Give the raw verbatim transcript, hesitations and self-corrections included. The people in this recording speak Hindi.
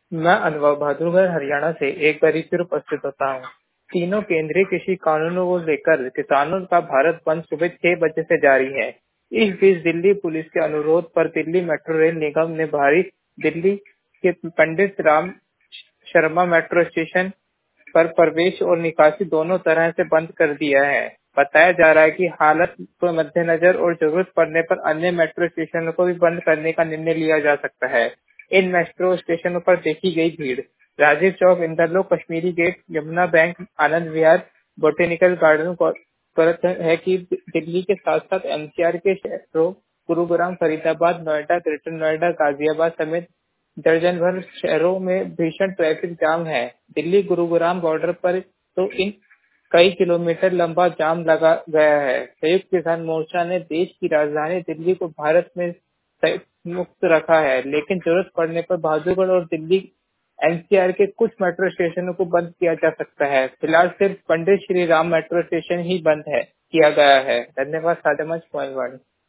मैं अनुभव बहादुरगढ़ हरियाणा से एक बार फिर उपस्थित होता हूँ। तीनों केंद्रीय कृषि कानूनों को लेकर किसानों का भारत बंद सुबह छह बजे से जारी है। इस बीच दिल्ली पुलिस के अनुरोध पर दिल्ली मेट्रो रेल निगम ने भारी दिल्ली के पंडित राम शर्मा मेट्रो स्टेशन पर प्रवेश और निकासी दोनों तरह से बंद कर दिया है। बताया जा रहा है कि हालत को मद्देनजर और जरूरत पड़ने पर अन्य मेट्रो स्टेशनों को भी बंद करने का निर्णय लिया जा सकता है। इन मेट्रो स्टेशनों पर देखी गई भीड़ Rajiv Chowk, Inderlok, Kashmiri Gate, Yamuna Bank, Anand Vihar, Botanical Garden को गलत है कि दिल्ली के साथ साथ एनसीआर के शहरों गुरुग्राम, फरीदाबाद, नोएडा, ग्रेटर नोएडा, गाजियाबाद समेत दर्जन भर शहरों में भीषण ट्रैफिक जाम है। दिल्ली गुरुग्राम बॉर्डर पर तो इन कई किलोमीटर लंबा जाम लगा गया है। संयुक्त किसान मोर्चा ने देश की राजधानी दिल्ली को भारत में मुक्त रखा है, लेकिन जरूरत पड़ने पर बहादुरगढ़ और दिल्ली एनसीआर के कुछ मेट्रो स्टेशनों को बंद किया जा सकता है। फिलहाल सिर्फ पंडित श्री राम मेट्रो स्टेशन ही बंद है किया गया है। धन्यवाद। सादेमच पॉइंट।